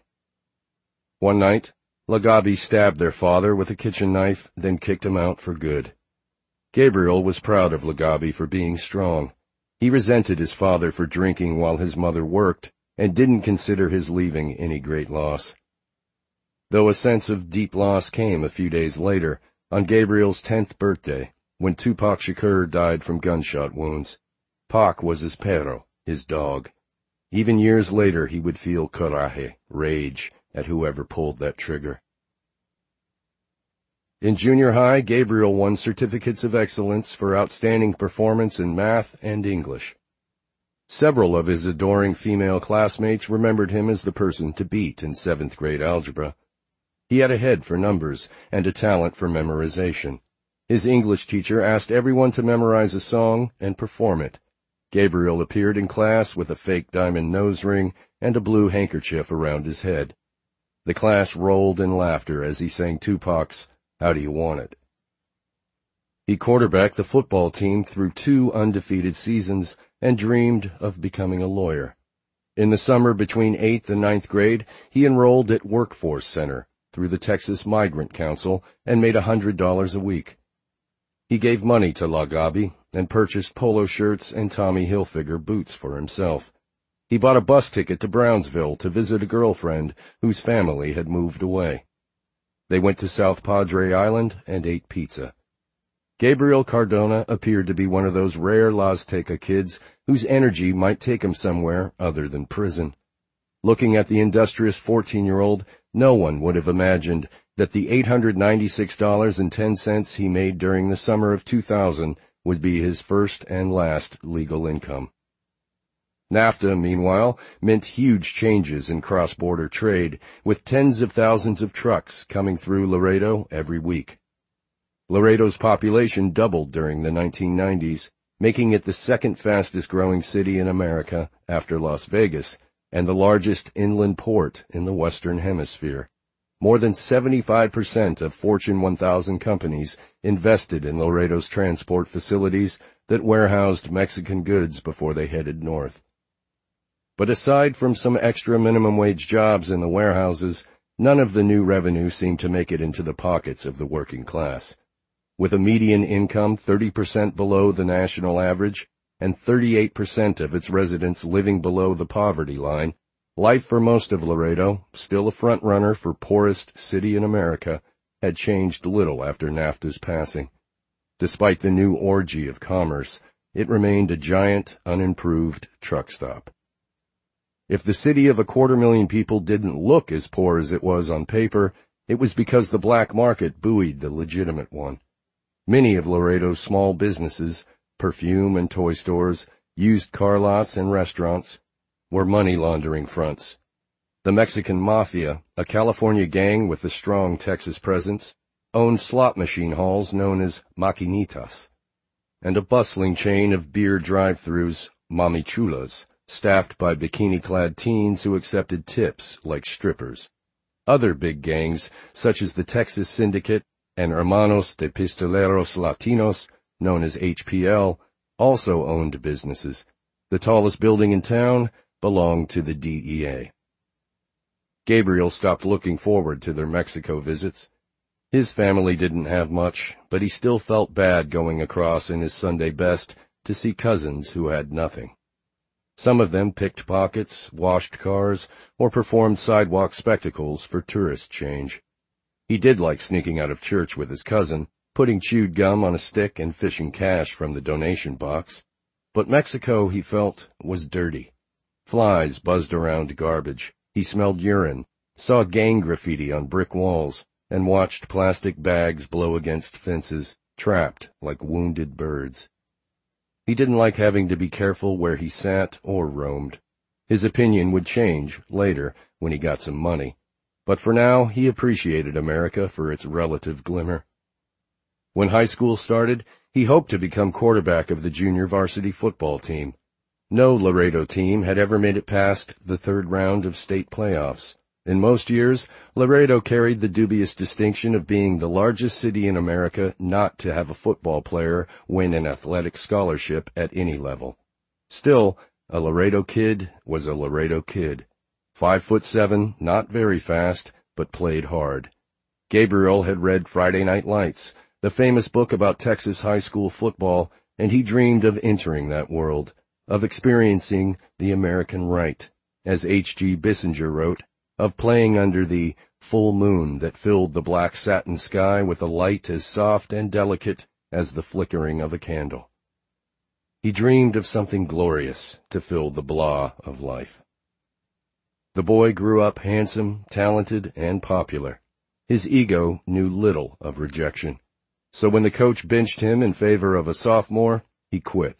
One night, La Gaby stabbed their father with a kitchen knife, then kicked him out for good. Gabriel was proud of La Gaby for being strong. He resented his father for drinking while his mother worked, and didn't consider his leaving any great loss. Though a sense of deep loss came a few days later, on Gabriel's 10th birthday, when Tupac Shakur died from gunshot wounds. Pac was his perro, his dog. Even years later he would feel coraje, rage, at whoever pulled that trigger. In junior high, Gabriel won certificates of excellence for outstanding performance in math and English. Several of his adoring female classmates remembered him as the person to beat in 7th grade algebra. He had a head for numbers and a talent for memorization. His English teacher asked everyone to memorize a song and perform it. Gabriel appeared in class with a fake diamond nose ring and a blue handkerchief around his head. The class rolled in laughter as he sang Tupac's "How Do You Want It?" He quarterbacked the football team through 2 undefeated seasons and dreamed of becoming a lawyer. In the summer between 8th and 9th grade, he enrolled at Workforce Center, through the Texas Migrant Council and made $100 a week. He gave money to La Gaby and purchased polo shirts and Tommy Hilfiger boots for himself. He bought a bus ticket to Brownsville to visit a girlfriend whose family had moved away. They went to South Padre Island and ate pizza. Gabriel Cardona appeared to be one of those rare Las Teca kids whose energy might take him somewhere other than prison. Looking at the industrious 14-year-old, no one would have imagined that the $896.10 he made during the summer of 2000 would be his first and last legal income. NAFTA, meanwhile, meant huge changes in cross-border trade, with tens of thousands of trucks coming through Laredo every week. Laredo's population doubled during the 1990s, making it the second fastest-growing city in America after Las Vegas, and the largest inland port in the Western Hemisphere. More than 75% of Fortune 1000 companies invested in Laredo's transport facilities that warehoused Mexican goods before they headed north. But aside from some extra minimum wage jobs in the warehouses, none of the new revenue seemed to make it into the pockets of the working class. With a median income 30% below the national average and 38% of its residents living below the poverty line, life for most of Laredo, still a front-runner for poorest city in America, had changed little after NAFTA's passing. Despite the new orgy of commerce, it remained a giant, unimproved truck stop. If the city of 250,000 people didn't look as poor as it was on paper, it was because the black market buoyed the legitimate one. Many of Laredo's small businesses, perfume and toy stores, used car lots and restaurants, were money laundering fronts. The Mexican Mafia, a California gang with a strong Texas presence, owned slot machine halls known as maquinitas, and a bustling chain of beer drive-thrus, mamichulas, staffed by bikini-clad teens who accepted tips like strippers. Other big gangs, such as the Texas Syndicate and Hermanos de Pistoleros Latinos, known as HPL, also owned businesses. The tallest building in town belonged to the DEA. Gabriel stopped looking forward to their Mexico visits. His family didn't have much, but he still felt bad going across in his Sunday best to see cousins who had nothing. Some of them picked pockets, washed cars, or performed sidewalk spectacles for tourist change. He did like sneaking out of church with his cousin, putting chewed gum on a stick and fishing cash from the donation box. But Mexico, he felt, was dirty. Flies buzzed around garbage. He smelled urine, saw gang graffiti on brick walls, and watched plastic bags blow against fences, trapped like wounded birds. He didn't like having to be careful where he sat or roamed. His opinion would change later when he got some money, but for now he appreciated America for its relative glimmer. When high school started, he hoped to become quarterback of the junior varsity football team. No Laredo team had ever made it past the third round of state playoffs. In most years, Laredo carried the dubious distinction of being the largest city in America not to have a football player win an athletic scholarship at any level. Still, a Laredo kid was a Laredo kid. 5'7", not very fast, but played hard. Gabriel had read Friday Night Lights, the famous book about Texas high school football, and he dreamed of entering that world, of experiencing the American right, as H.G. Bissinger wrote, of playing under the full moon that filled the black satin sky with a light as soft and delicate as the flickering of a candle. He dreamed of something glorious to fill the blah of life. The boy grew up handsome, talented, and popular. His ego knew little of rejection, so when the coach benched him in favor of a sophomore, he quit.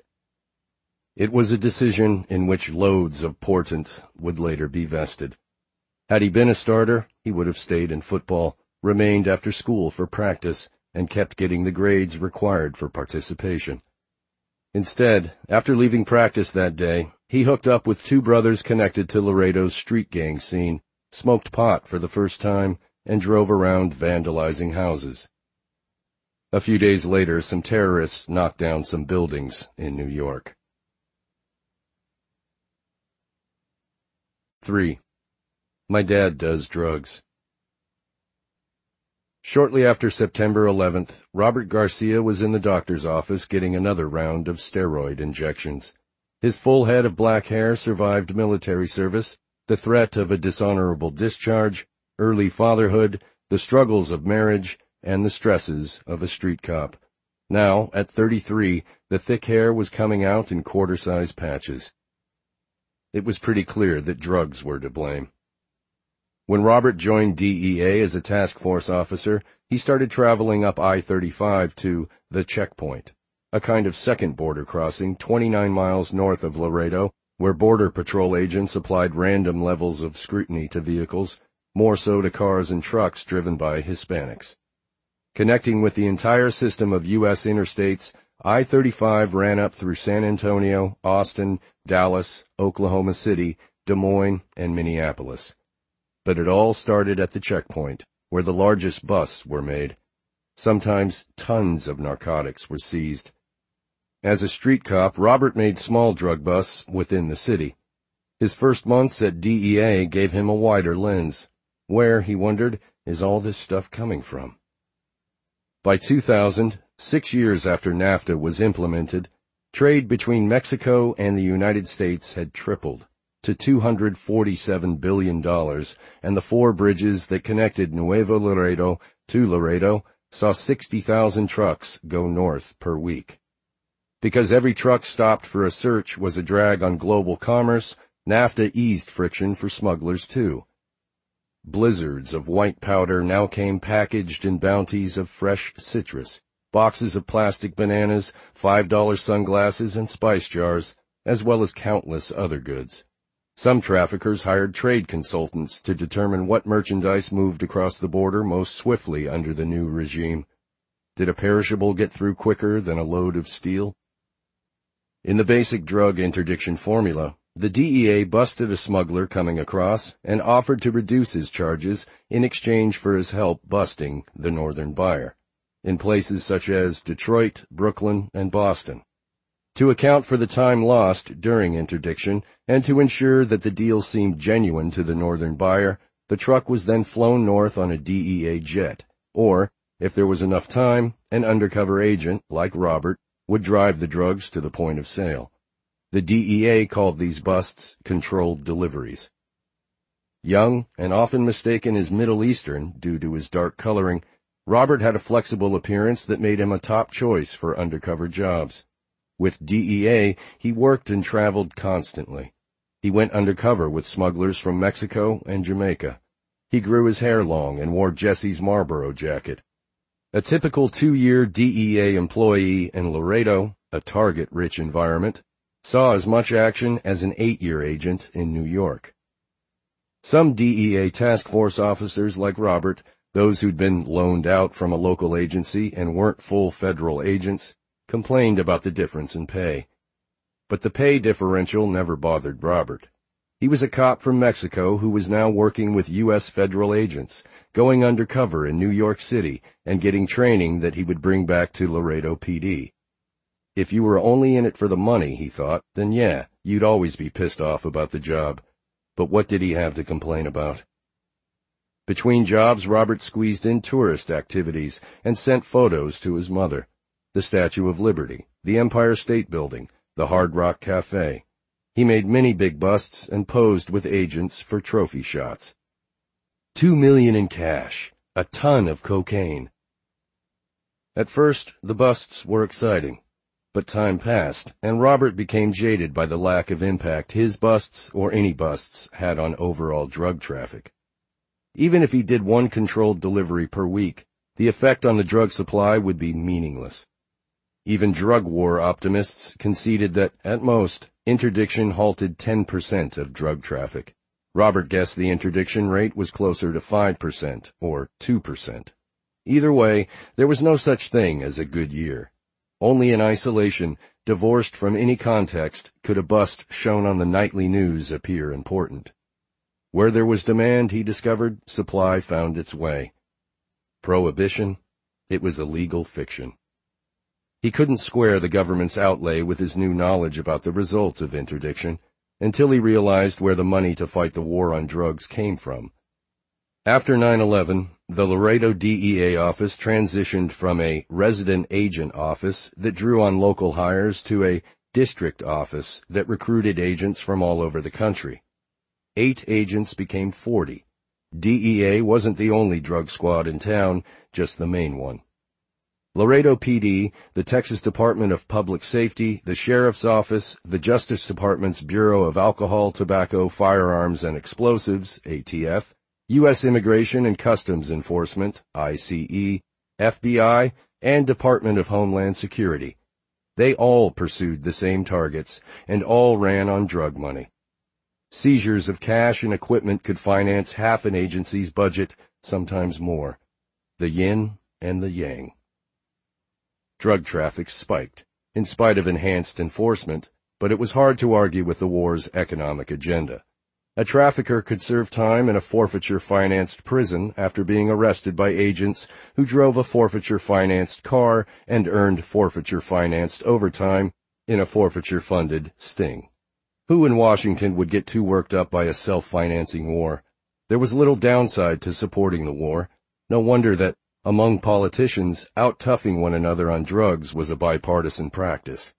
It was a decision in which loads of portent would later be vested. Had he been a starter, he would have stayed in football, remained after school for practice, and kept getting the grades required for participation. Instead, after leaving practice that day, he hooked up with two brothers connected to Laredo's street gang scene, smoked pot for the first time, and drove around vandalizing houses. A few days later, some terrorists knocked down some buildings in New York. 3. My dad does drugs. Shortly after September 11th, Robert Garcia was in the doctor's office getting another round of steroid injections. His full head of black hair survived military service, the threat of a dishonorable discharge, early fatherhood, the struggles of marriage, and the stresses of a street cop. Now, at 33, the thick hair was coming out in quarter-size patches. It was pretty clear that drugs were to blame. When Robert joined DEA as a task force officer, he started traveling up I-35 to the checkpoint, a kind of second border crossing 29 miles north of Laredo, where Border Patrol agents applied random levels of scrutiny to vehicles, more so to cars and trucks driven by Hispanics. Connecting with the entire system of U.S. interstates, I-35 ran up through San Antonio, Austin, Dallas, Oklahoma City, Des Moines, and Minneapolis. But it all started at the checkpoint, where the largest busts were made. Sometimes tons of narcotics were seized. As a street cop, Robert made small drug busts within the city. His first months at DEA gave him a wider lens. Where, he wondered, is all this stuff coming from? By 2000, 6 years after NAFTA was implemented, trade between Mexico and the United States had tripled to $247 billion, and the 4 bridges that connected Nuevo Laredo to Laredo saw 60,000 trucks go north per week. Because every truck stopped for a search was a drag on global commerce, NAFTA eased friction for smugglers too. Blizzards of white powder now came packaged in bounties of fresh citrus, boxes of plastic bananas, $5 sunglasses, and spice jars, as well as countless other goods. Some traffickers hired trade consultants to determine what merchandise moved across the border most swiftly under the new regime. Did a perishable get through quicker than a load of steel? In the basic drug interdiction formula, the DEA busted a smuggler coming across and offered to reduce his charges in exchange for his help busting the northern buyer, in places such as Detroit, Brooklyn, and Boston. To account for the time lost during interdiction and to ensure that the deal seemed genuine to the northern buyer, the truck was then flown north on a DEA jet, or, if there was enough time, an undercover agent, like Robert, would drive the drugs to the point of sale. The DEA called these busts controlled deliveries. Young and often mistaken as Middle Eastern due to his dark coloring, Robert had a flexible appearance that made him a top choice for undercover jobs. With DEA, he worked and traveled constantly. He went undercover with smugglers from Mexico and Jamaica. He grew his hair long and wore Jesse's Marlboro jacket. A typical 2-year DEA employee in Laredo, a target-rich environment, saw as much action as an 8-year agent in New York. Some DEA task force officers like Robert, those who'd been loaned out from a local agency and weren't full federal agents, complained about the difference in pay. But the pay differential never bothered Robert. He was a cop from Mexico who was now working with U.S. federal agents, going undercover in New York City and getting training that he would bring back to Laredo PD. If you were only in it for the money, he thought, then yeah, you'd always be pissed off about the job. But what did he have to complain about? Between jobs, Robert squeezed in tourist activities and sent photos to his mother. The Statue of Liberty, the Empire State Building, the Hard Rock Cafe. He made many big busts and posed with agents for trophy shots. $2 million in cash, a ton of cocaine. At first, the busts were exciting, but time passed, and Robert became jaded by the lack of impact his busts or any busts had on overall drug traffic. Even if he did one controlled delivery per week, the effect on the drug supply would be meaningless. Even drug war optimists conceded that, at most, interdiction halted 10% of drug traffic. Robert guessed the interdiction rate was closer to 5% or 2%. Either way, there was no such thing as a good year. Only in isolation, divorced from any context, could a bust shown on the nightly news appear important. Where there was demand, he discovered, supply found its way. Prohibition? It was a legal fiction. He couldn't square the government's outlay with his new knowledge about the results of interdiction until he realized where the money to fight the war on drugs came from. After 9/11, the Laredo DEA office transitioned from a resident agent office that drew on local hires to a district office that recruited agents from all over the country. 8 agents became 40. DEA wasn't the only drug squad in town, just the main one. Laredo PD, the Texas Department of Public Safety, the Sheriff's Office, the Justice Department's Bureau of Alcohol, Tobacco, Firearms, and Explosives, ATF, U.S. Immigration and Customs Enforcement, ICE, FBI, and Department of Homeland Security. They all pursued the same targets, and all ran on drug money. Seizures of cash and equipment could finance half an agency's budget, sometimes more. The yin and the yang. Drug traffic spiked, in spite of enhanced enforcement, but it was hard to argue with the war's economic agenda. A trafficker could serve time in a forfeiture-financed prison after being arrested by agents who drove a forfeiture-financed car and earned forfeiture-financed overtime in a forfeiture-funded sting. Who in Washington would get too worked up by a self-financing war? There was little downside to supporting the war. No wonder that among politicians, out-toughing one another on drugs was a bipartisan practice.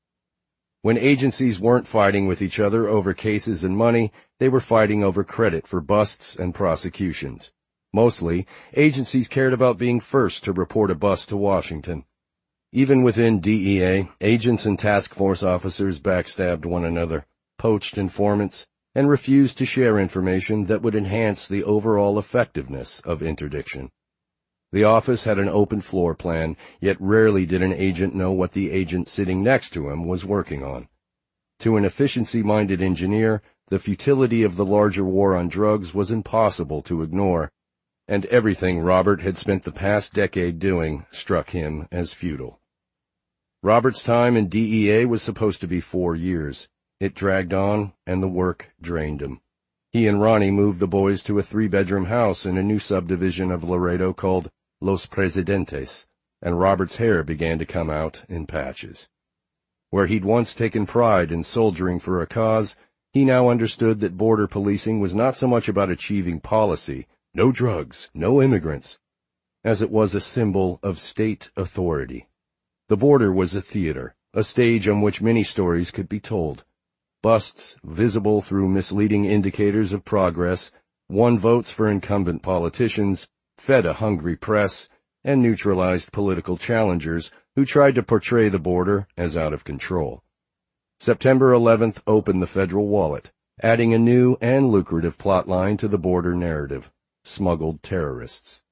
When agencies weren't fighting with each other over cases and money, they were fighting over credit for busts and prosecutions. Mostly, agencies cared about being first to report a bust to Washington. Even within DEA, agents and task force officers backstabbed one another, poached informants, and refused to share information that would enhance the overall effectiveness of interdiction. The office had an open floor plan, yet rarely did an agent know what the agent sitting next to him was working on. To an efficiency-minded engineer, the futility of the larger war on drugs was impossible to ignore, and everything Robert had spent the past decade doing struck him as futile. Robert's time in DEA was supposed to be 4 years. It dragged on, and the work drained him. He and Ronnie moved the boys to a 3-bedroom house in a new subdivision of Laredo called Los Presidentes, and Robert's hair began to come out in patches. Where he'd once taken pride in soldiering for a cause, he now understood that border policing was not so much about achieving policy, no drugs, no immigrants, as it was a symbol of state authority. The border was a theater, a stage on which many stories could be told. Busts visible through misleading indicators of progress, won votes for incumbent politicians, fed a hungry press, and neutralized political challengers who tried to portray the border as out of control. September 11th opened the federal wallet, adding a new and lucrative plotline to the border narrative: smuggled terrorists.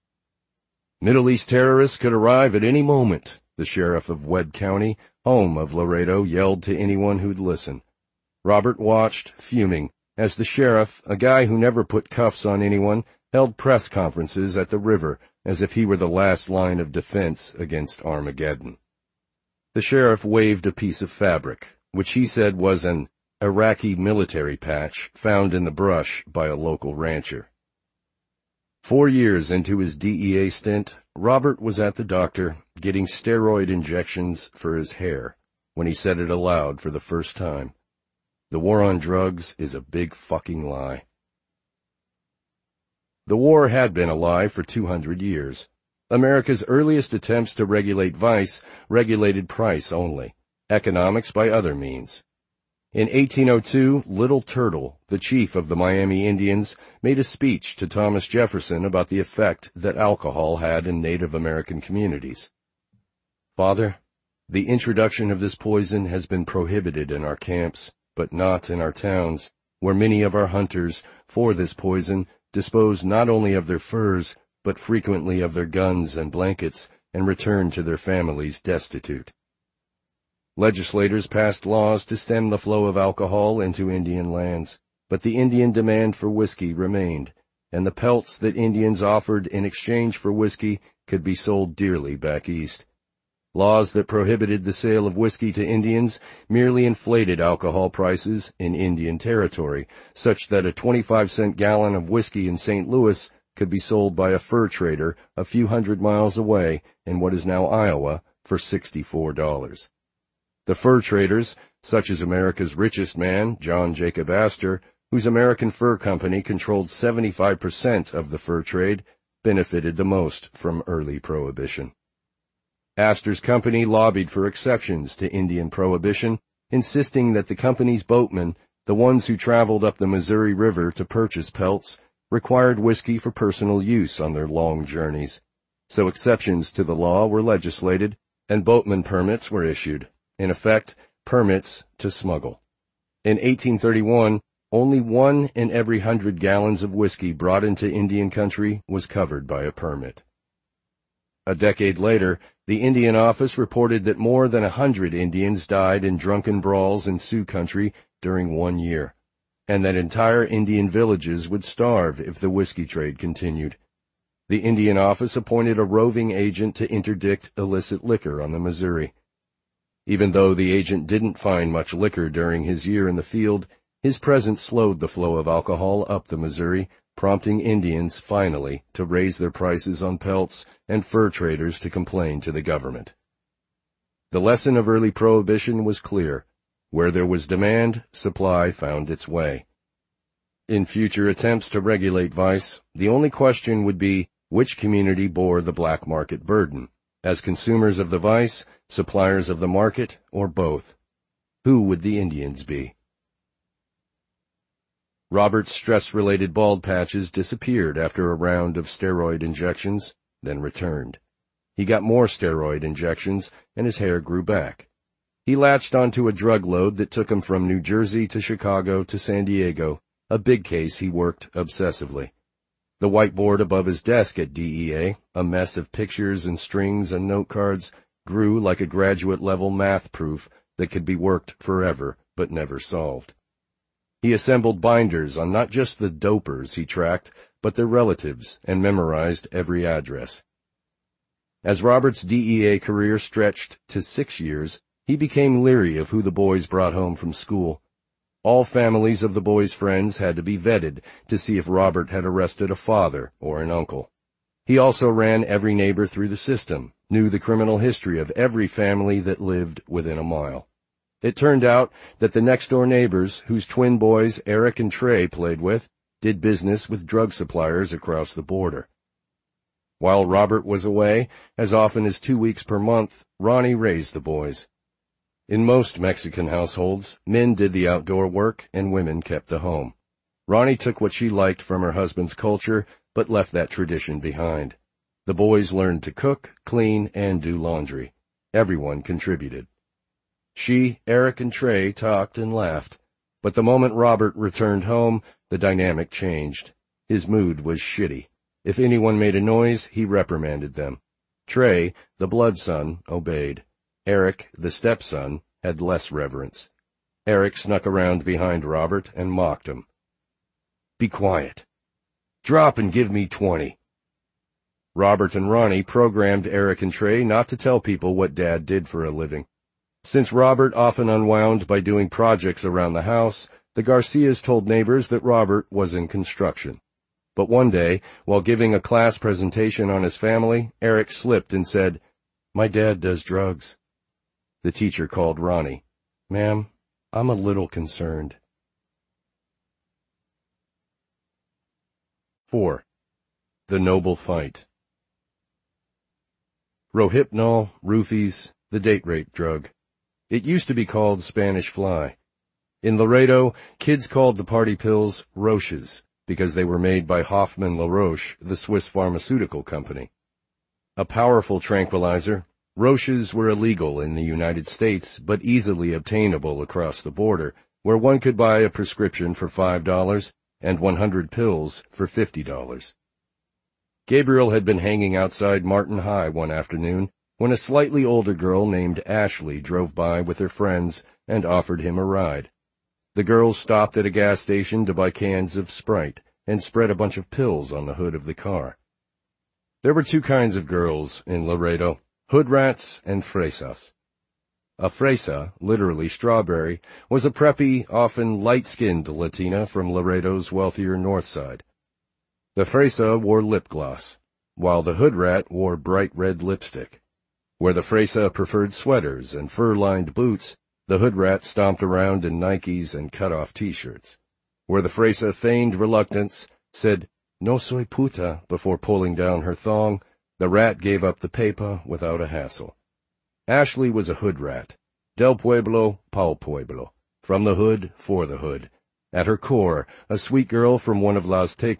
Middle East terrorists could arrive at any moment, the sheriff of Webb County, home of Laredo, yelled to anyone who'd listen. Robert watched, fuming, as the sheriff, a guy who never put cuffs on anyone, held press conferences at the river as if he were the last line of defense against Armageddon. The sheriff waved a piece of fabric, which he said was an Iraqi military patch found in the brush by a local rancher. 4 years into his DEA stint, Robert was at the doctor getting steroid injections for his hair when he said it aloud for the first time. The war on drugs is a big fucking lie. The war had been a lie for 200 years. America's earliest attempts to regulate vice regulated price only, economics by other means. In 1802, Little Turtle, the chief of the Miami Indians, made a speech to Thomas Jefferson about the effect that alcohol had in Native American communities. "Father, the introduction of this poison has been prohibited in our camps, but not in our towns, where many of our hunters, for this poison, dispose not only of their furs, but frequently of their guns and blankets, and return to their families destitute." Legislators passed laws to stem the flow of alcohol into Indian lands, but the Indian demand for whiskey remained, and the pelts that Indians offered in exchange for whiskey could be sold dearly back east. Laws that prohibited the sale of whiskey to Indians merely inflated alcohol prices in Indian territory, such that a 25-cent gallon of whiskey in St. Louis could be sold by a fur trader a few hundred miles away in what is now Iowa for $64. The fur traders, such as America's richest man, John Jacob Astor, whose American Fur Company controlled 75% of the fur trade, benefited the most from early prohibition. Astor's company lobbied for exceptions to Indian prohibition, insisting that the company's boatmen, the ones who traveled up the Missouri River to purchase pelts, required whiskey for personal use on their long journeys. So exceptions to the law were legislated, and boatman permits were issued, in effect, permits to smuggle. In 1831, only 1 in every 100 gallons of whiskey brought into Indian country was covered by a permit. A decade later, the Indian Office reported that more than 100 Indians died in drunken brawls in Sioux country during 1 year, and that entire Indian villages would starve if the whiskey trade continued. The Indian Office appointed a roving agent to interdict illicit liquor on the Missouri. Even though the agent didn't find much liquor during his year in the field, his presence slowed the flow of alcohol up the Missouri, prompting Indians, finally, to raise their prices on pelts and fur traders to complain to the government. The lesson of early prohibition was clear. Where there was demand, supply found its way. In future attempts to regulate vice, the only question would be which community bore the black market burden, as consumers of the vice, suppliers of the market, or both. Who would the Indians be? Robert's stress-related bald patches disappeared after a round of steroid injections, then returned. He got more steroid injections, and his hair grew back. He latched onto a drug load that took him from New Jersey to Chicago to San Diego, a big case he worked obsessively. The whiteboard above his desk at DEA, a mess of pictures and strings and note cards, grew like a graduate-level math proof that could be worked forever but never solved. He assembled binders on not just the dopers he tracked, but their relatives, and memorized every address. As Robert's DEA career stretched to 6 years, he became leery of who the boys brought home from school. All families of the boys' friends had to be vetted to see if Robert had arrested a father or an uncle. He also ran every neighbor through the system, knew the criminal history of every family that lived within a mile. It turned out that the next-door neighbors, whose twin boys Eric and Trey played with, did business with drug suppliers across the border. While Robert was away, as often as 2 weeks per month, Ronnie raised the boys. In most Mexican households, men did the outdoor work and women kept the home. Ronnie took what she liked from her husband's culture, but left that tradition behind. The boys learned to cook, clean, and do laundry. Everyone contributed. She, Eric, and Trey talked and laughed, but the moment Robert returned home, the dynamic changed. His mood was shitty. If anyone made a noise, he reprimanded them. Trey, the blood son, obeyed. Eric, the stepson, had less reverence. Eric snuck around behind Robert and mocked him. "Be quiet. Drop and give me 20. Robert and Ronnie programmed Eric and Trey not to tell people what Dad did for a living. Since Robert often unwound by doing projects around the house, the Garcias told neighbors that Robert was in construction. But one day, while giving a class presentation on his family, Eric slipped and said, "My dad does drugs." The teacher called Ronnie. "Ma'am, I'm a little concerned." 4. The Noble Fight. Rohypnol, roofies, the date rape drug. It used to be called Spanish fly. In Laredo, kids called the party pills Roches because they were made by Hoffmann La Roche, the Swiss pharmaceutical company. A powerful tranquilizer, Roches were illegal in the United States but easily obtainable across the border, where one could buy a prescription for $5 and 100 pills for $50. Gabriel had been hanging outside Martin High one afternoon when a slightly older girl named Ashley drove by with her friends and offered him a ride. The girls stopped at a gas station to buy cans of Sprite and spread a bunch of pills on the hood of the car. There were two kinds of girls in Laredo, hood rats and fresas. A fresa, literally strawberry, was a preppy, often light-skinned Latina from Laredo's wealthier north side. The fresa wore lip gloss, while the hood rat wore bright red lipstick. Where the fresa preferred sweaters and fur-lined boots, the hood rat stomped around in Nikes and cut-off T-shirts. Where the fresa feigned reluctance, said, "No soy puta," before pulling down her thong, the rat gave up the pepa without a hassle. Ashley was a hood rat. Del pueblo, pa'l pueblo. From the hood, for the hood. At her core, a sweet girl from one of Las Tecas